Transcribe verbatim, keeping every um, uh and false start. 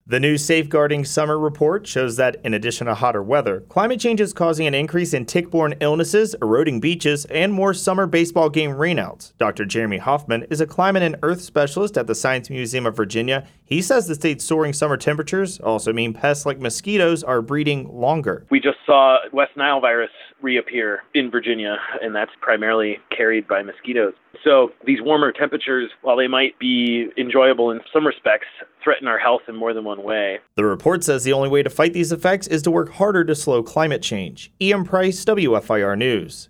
The new Safeguarding Summer report shows that, in addition to hotter weather, climate change is causing an increase in tick-borne illnesses, eroding beaches, and more summer baseball game rainouts. Doctor Jeremy Hoffman is a climate and earth specialist at the Science Museum of Virginia. He says the state's soaring summer temperatures also mean pests like mosquitoes are breeding longer. We just saw West Nile virus reappear in Virginia, and that's primarily carried by mosquitoes. So these warmer temperatures, while they might be enjoyable in some respects, threaten our health in more than one way. The report says the only way to fight these effects is to work harder to slow climate change. Ian Price, W F I R News.